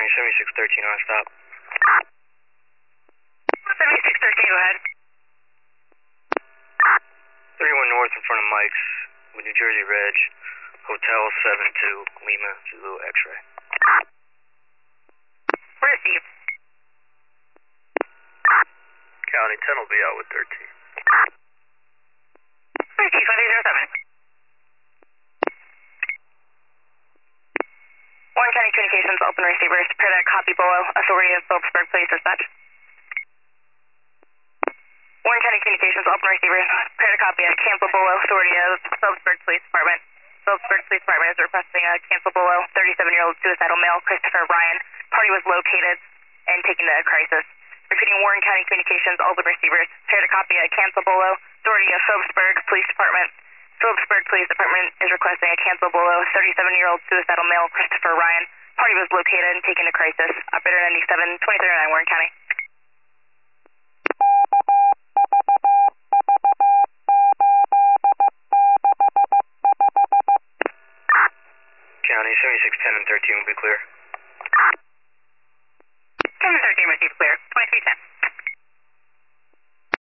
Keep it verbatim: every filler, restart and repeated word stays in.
County, seventy-six thirteen on stop. seventy-six thirteen, go ahead. thirty-one north in front of Mike's with New Jersey Reg, Hotel seven two, Lima, Zulu X-ray. Received. County, ten will be out with thirteen. Received, five eight zero seven. Warren County Communications, open receivers, prepare to copy below, authority of Phillipsburg, please dispatch. Warren County Communications, open receivers, prepare to copy a cancel below, authority of Phillipsburg Police Department. Phillipsburg Police Department is requesting a cancel below, thirty-seven-year-old suicidal male, Christopher Ryan. Party was located and taken to a crisis. Repeating, Warren County Communications, all the receivers, prepare to copy a cancel below, authority of Phillipsburg Police Department. Phillipsburg Police Department is requesting a cancel below, thirty-seven-year-old suicidal male, Christopher Ryan. Party was located and taken to crisis. Operator ninety-seven, twenty thirty-nine, Warren County. County, seventy-six ten and thirteen will be clear.